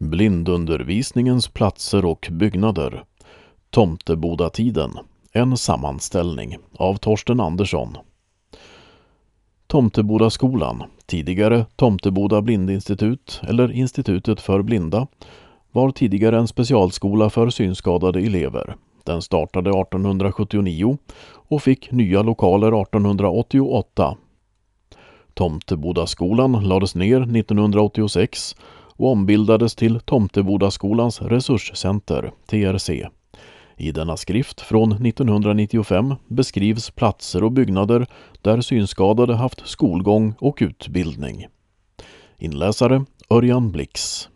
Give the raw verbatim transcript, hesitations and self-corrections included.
Blindundervisningens platser och byggnader. Tomtebodatiden. En sammanställning av Torsten Andersson. Tomtebodaskolan, tidigare Tomteboda blindinstitut eller Institutet för blinda, var tidigare en specialskola för synskadade elever. Den startade artonhundrasjuttionio och fick nya lokaler artonhundraåttioåtta. Tomtebodaskolan lades ner nittonhundraåttiosex och ombildades till Tomtebodaskolans resurscenter, T R C. I denna skrift från nittonhundranittiofem beskrivs platser och byggnader där synskadade haft skolgång och utbildning. Inläsare Örjan Blix.